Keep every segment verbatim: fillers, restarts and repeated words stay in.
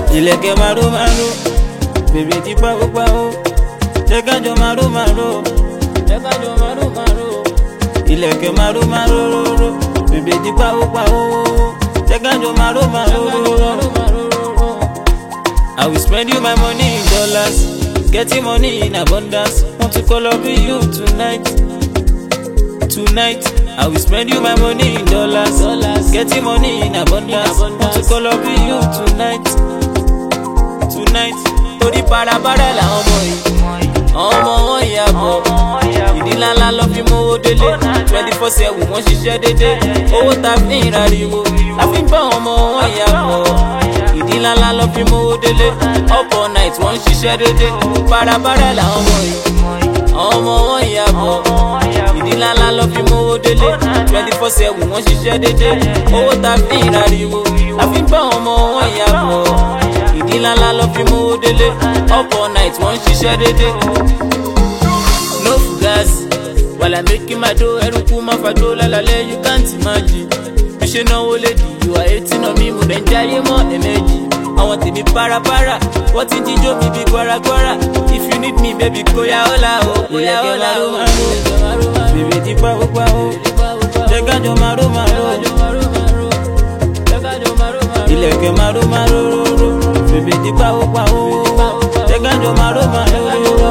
Ilẹ̀kẹ̀ maro maro, bèbè ti pawó pawó. Jẹ́ ká jọ maro maro, jẹ́ ká jọ maro maro. Ilẹ̀kẹ̀ maro maro, bèbè ti pawó pawó. Jẹ́ ká jọ maro maro. I will spend you my money in dollars, getting money in abundance. Want to call up with you tonight, tonight. I will spend you my money in dollars, dollars. Getting money in abundance. Want to call up with you tonight, tonight. Torí parapara la ọmọ yìí, ọmọ wọn yà bọ̀. Ìdí ńláńlá lọ fi mówó délé, twenty four seven wọ́n ṣiṣẹ́ dédé. Owó ta fi ń rariwo, la fi ń bá ọmọ wọn yà bọ̀. Ìdí ńláńlá lọ fi mówó délé, up all night wọ́n ṣiṣẹ́ dédé. Parapara la ọmọ yìí, ọmọ wọn yà bọ̀. Ìdí ńláńlá lọ fi mówó délé, twenty four seven wọ́n ṣiṣẹ́ dédé. Owó ta fi ń rariwo, la fi ń bá ọmọ wọn yà bọ̀. Ìdí ńláńlá lọ fi mówó délé, up all night wọ́n ṣiṣẹ́ dédé. No fugas, while I'm making my dough, ẹrùkú má fa dough lálálẹ́, you can't imagine. Bí ṣe náwó lédi, you are hating on me, mo dẹ̀ ń jayé mọ́ ẹ̀mẹ́jì. Àwọn tèmi parapara, wọ́n ti jíjó mi bí gbọ́ragbọ́ra. If you need me, baby, kó yá ọ́lá o. Ilẹ̀kẹ̀ maro maro, bèbè ti pawó pawó. Jẹ́ ká jọ maro maro. Ilẹ̀kẹ̀ maro maro, bèbè ti pawó pawó. Jẹ́ ká jọ maro maro.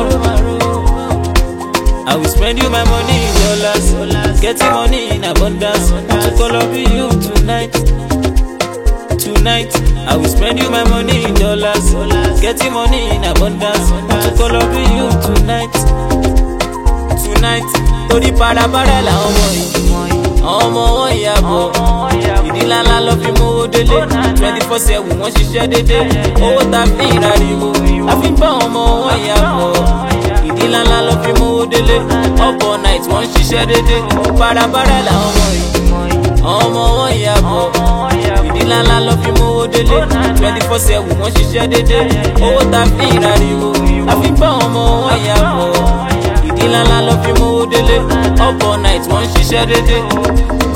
I will spend you my money in dollars, getting money in abundance. Want to call up with you tonight, tonight. I will spend you my money in dollars, getting money in abundance. Want to call up with you tonight, tonight. Torí parapara la ọmọ yìí, ọmọ wọn yà bọ̀. Ìdí ńláńlá lọ fi mówó délé, twenty four seven wọ́n ṣiṣẹ́ dédé. Owó ta fi ń rariwo, la fi ń bá ọmọ wọn yà bọ̀. Ìdí ńláńlá lọ fi mówó délé, up all night wọ́n ṣiṣẹ́ dédé. Parapara la ọmọ yìí, ọmọ wọn yà bọ̀. Ìdí ńláńlá lọ fi mówó délé, twenty four seven wọ́n ṣiṣẹ́ dédé. Owó ta fi ń rariwo, la fi ń bá ọmọ wọn yà bọ̀. Ìdí ńláńlá lọ fi mówó délé, up all night wọ́n ṣiṣẹ́ dédé.